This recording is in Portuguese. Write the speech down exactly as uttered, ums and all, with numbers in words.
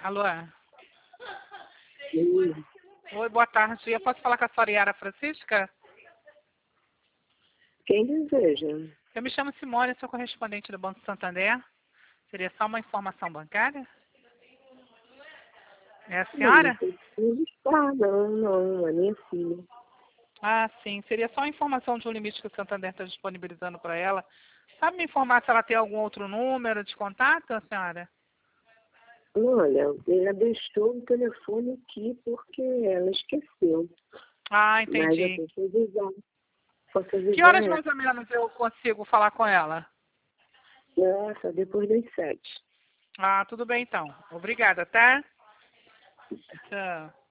Alô? Sim. Oi, boa tarde. Eu posso falar com a senhora Yara Francisca? Quem deseja? Eu me chamo Simone, sou correspondente do Banco Santander. Seria só uma informação bancária? É a Não, não senhora? sei se está, não, não, é minha filha. Ah, sim. Seria só uma informação de um limite que o Santander está disponibilizando para ela. Sabe me informar se ela tem algum outro número de contato, a senhora? Olha, ela deixou o telefone aqui porque ela esqueceu. Ah, Mas eu entendi. posso avisar. Posso Que avisar horas ela. mais ou menos eu consigo falar com ela? Nossa, depois das sete. Ah, tudo bem então. Obrigada, tá? Tchau.